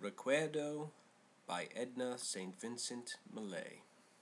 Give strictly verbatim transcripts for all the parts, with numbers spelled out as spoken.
Recuerdo by Edna Saint Vincent Millay.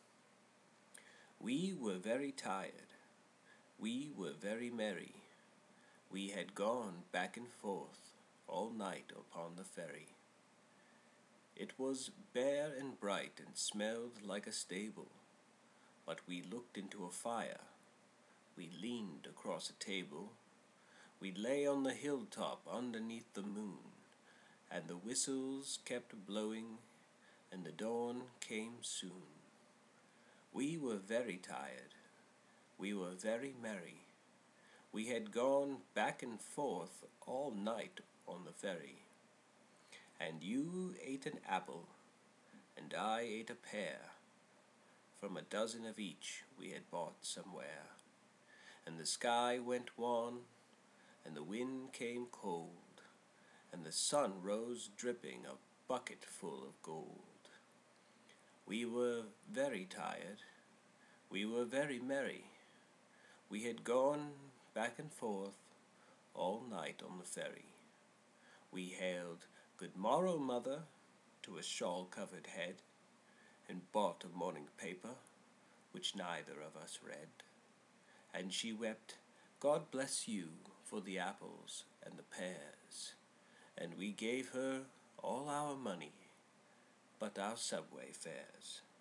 We were very tired, we were very merry, we had gone back and forth all night upon the ferry. It was bare and bright and smelled like a stable, but we looked into a fire, we leaned across a table, we lay on the hilltop underneath the moon, and the whistles kept blowing, and the dawn came soon. We were very tired, we were very merry, we had gone back and forth all night on the ferry. And you ate an apple, and I ate a pear, from a dozen of each we had bought somewhere. And the sky went wan, and the wind came cold, and the sun rose dripping a bucket full of gold. We were very tired, we were very merry, we had gone back and forth all night on the ferry. We hailed, "Good morrow, mother," to a shawl-covered head, and bought a morning paper, which neither of us read. And she wept, "God bless you for the apples and the pears," and we gave her all our money but our subway fares.